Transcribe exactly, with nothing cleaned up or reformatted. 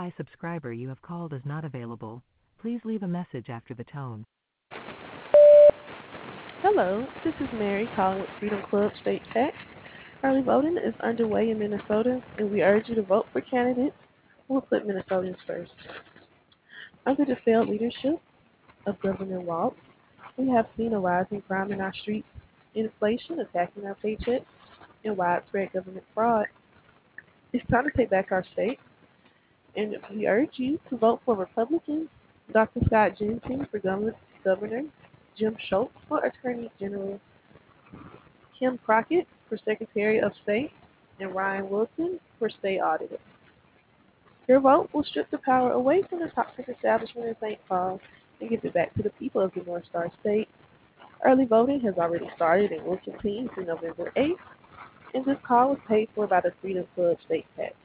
by subscriber you have called is not available. Please leave a message after the tone. Hello, this is Mary calling with Freedom Club State PAC. Early voting is underway in Minnesota, and we urge you to vote for candidates who will put Minnesotans first. Under the failed leadership of Governor Walz, we have seen a rise in crime in our streets, inflation attacking our paychecks, and widespread government fraud. It's time to take back our state, and we urge you to vote for Republicans, Doctor Scott Jensen for governor, Jim Schultz for Attorney General, Kim Crockett for Secretary of State, and Ryan Wilson for State Auditor. Your vote will strip the power away from the toxic establishment in Saint Paul and give it back to the people of the North Star State. Early voting has already started and will continue through November eighth, and this call was paid for by the Freedom Club State PAC.